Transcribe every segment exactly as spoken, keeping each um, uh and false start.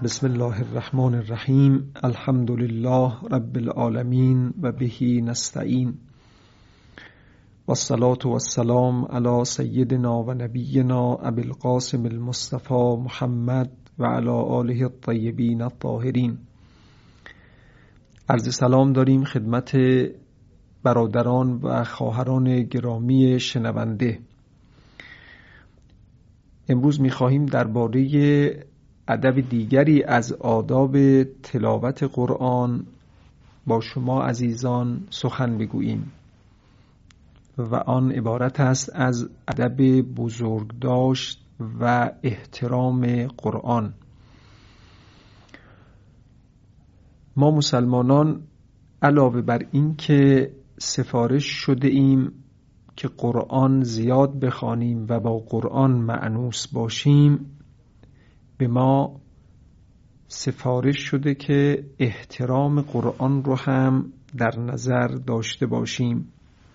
بسم الله الرحمن الرحیم. الحمد لله رب العالمین و بهی نستعین و الصلاة و السلام علی سیدنا و نبینا ابی القاسم المصطفى محمد و علی آله الطیبین الطاهرین. عرض سلام داریم خدمت برادران و خواهران گرامی شنونده. امروز می‌خواهیم درباره ادب دیگری از آداب تلاوت قرآن با شما عزیزان سخن بگوییم و آن عبارت است از ادب بزرگداشت و احترام قرآن. ما مسلمانان علاوه بر این که سفارش شده ایم که قرآن زیاد بخوانیم و با قرآن مأنوس باشیم، به ما سفارش شده که احترام قرآن رو هم در نظر داشته باشیم.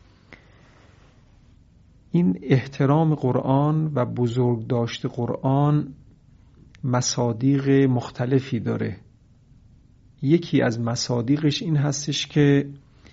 این احترام قرآن و بزرگ داشته قرآن مصادیق مختلفی داره. یکی از مصادیقش این هستش که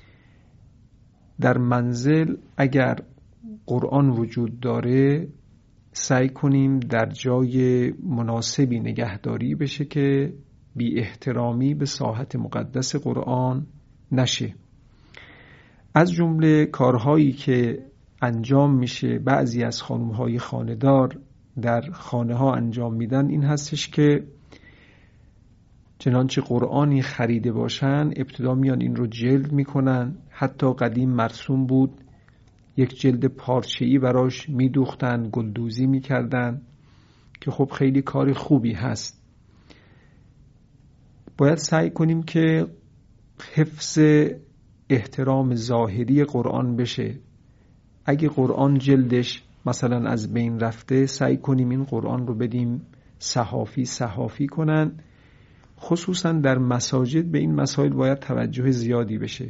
در منزل اگر قرآن وجود داره سعی کنیم در جای مناسبی نگهداری بشه که بی احترامی به ساحت مقدس قرآن نشه. از جمله کارهایی که انجام میشه بعضی از خانم‌های خانه‌دار در خانه ها انجام میدن این هستش که چنانچه قرآنی خریده باشن ابتدا میان این رو جلد میکنن. حتی قدیم مرسوم بود یک جلد پارچه‌ای براش میدوختن، گلدوزی میکردن که خب خیلی کار خوبی هست. باید سعی کنیم که حفظ احترام ظاهری قرآن بشه. اگه قرآن جلدش مثلا از بین رفته سعی کنیم این قرآن رو بدیم صحافی صحافی کنن. خصوصا در مساجد به این مسائل باید توجه زیادی بشه.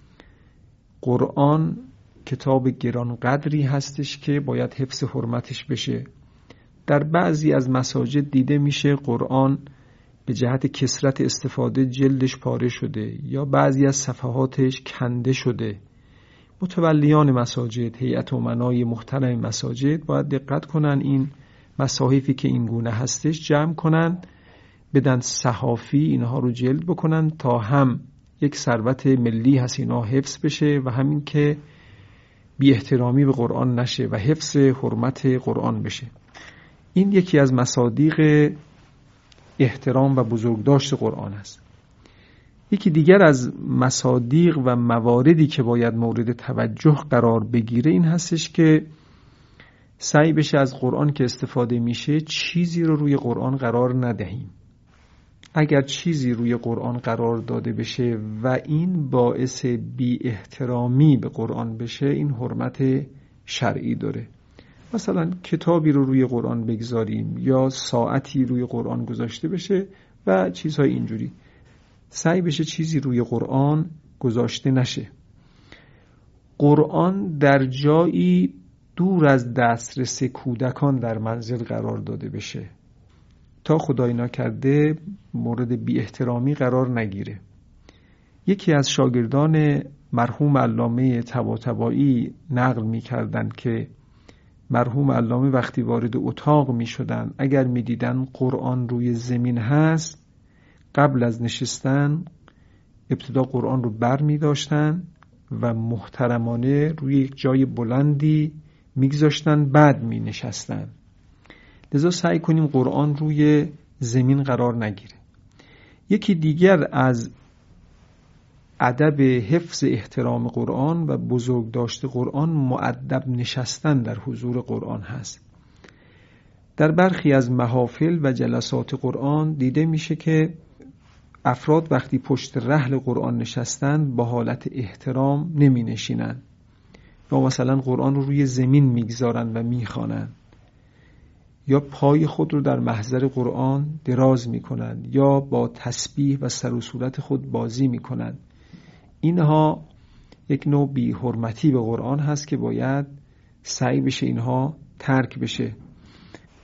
قرآن کتاب گرانقدری هستش که باید حفظ حرمتش بشه. در بعضی از مساجد دیده میشه قرآن به جهت کثرت استفاده جلدش پاره شده یا بعضی از صفحاتش کنده شده. متولیان مساجد، هیئت امنای محترم مساجد باید دقت کنن این مصاحفی که این گونه هستش جمع کنن، بدن صحافی اینها رو جلد بکنن تا هم یک ثروت ملی هست اینا حفظ بشه و همین که بی احترامی به قرآن نشه و حفظ حرمت قرآن بشه. این یکی از مصادیق احترام و بزرگداشت قرآن است. یکی دیگر از مصادیق و مواردی که باید مورد توجه قرار بگیره این هستش که سعی بشه از قرآن که استفاده میشه چیزی رو روی قرآن قرار ندهیم. اگر چیزی روی قرآن قرار داده بشه و این باعث بی احترامی به قرآن بشه این حرمت شرعی داره. مثلا کتابی رو روی قرآن بگذاریم یا ساعتی روی قرآن گذاشته بشه و چیزهای اینجوری. سعی بشه چیزی روی قرآن گذاشته نشه. قرآن در جایی دور از دسترس کودکان در منزل قرار داده بشه تا خدای نکرده مورد بی احترامی قرار نگیره. یکی از شاگردان مرحوم علامه طباطبایی نقل می کردن که مرحوم علامه وقتی وارد اتاق می شدن اگر می دیدن قرآن روی زمین هست قبل از نشستن ابتدا قرآن رو بر می داشتن و محترمانه روی یک جای بلندی می گذاشتن بعد می نشستن. لذا سعی کنیم قرآن روی زمین قرار نگیره. یکی دیگر از ادب حفظ احترام قرآن و بزرگ داشته قرآن مؤدب نشستن در حضور قرآن هست. در برخی از محافل و جلسات قرآن دیده میشه که افراد وقتی پشت رحل قرآن نشستن با حالت احترام نمی نشینن یا مثلا قرآن رو روی زمین میگذارن و میخوانن یا پای خود رو در محضر قرآن دراز میکنن یا با تسبیح و سر و صورت خود بازی میکنن. اینها یک نوع بی حرمتی به قرآن هست که باید سعی بشه اینها ترک بشه.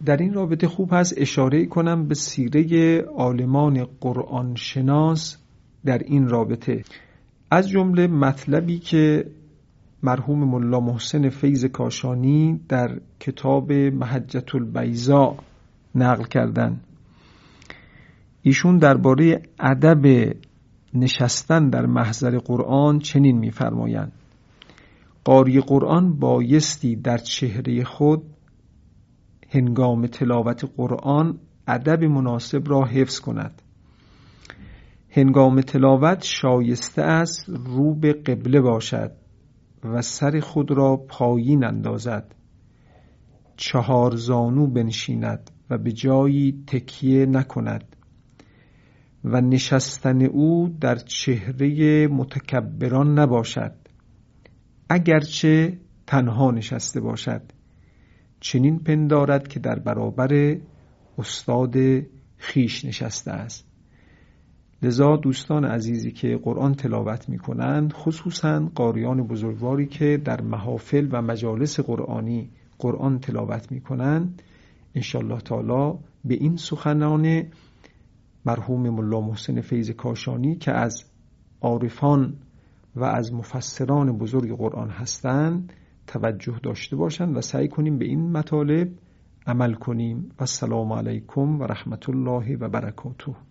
در این رابطه خوب هست اشاره کنم به سیره عالمان قرآن شناس در این رابطه، از جمله مطلبی که مرحوم ملا محسن فیض کاشانی در کتاب محجة البیضاء نقل کردن. ایشون درباره ادب نشستن در محضر قرآن چنین می‌فرمایند: قاری قرآن بایستی در چهره خود هنگام تلاوت قرآن ادب مناسب را حفظ کند. هنگام تلاوت شایسته است رو به قبله باشد و سر خود را پایین اندازد، چهار زانو بنشیند و به جایی تکیه نکند و نشستن او در چهره متکبران نباشد، اگرچه تنها نشسته باشد، چنین پندارد که در برابر استاد خیش نشسته است. لذا دوستان عزیزی که قرآن تلاوت می کنند، خصوصا قاریان بزرگواری که در محافل و مجالس قرآنی قرآن تلاوت می کنند، انشالله تعالی به این سخنان مرحوم ملا محسن فیض کاشانی که از عارفان و از مفسران بزرگ قرآن هستند توجه داشته باشند و سعی کنیم به این مطالب عمل کنیم. و السلام علیکم و رحمت الله و برکاته.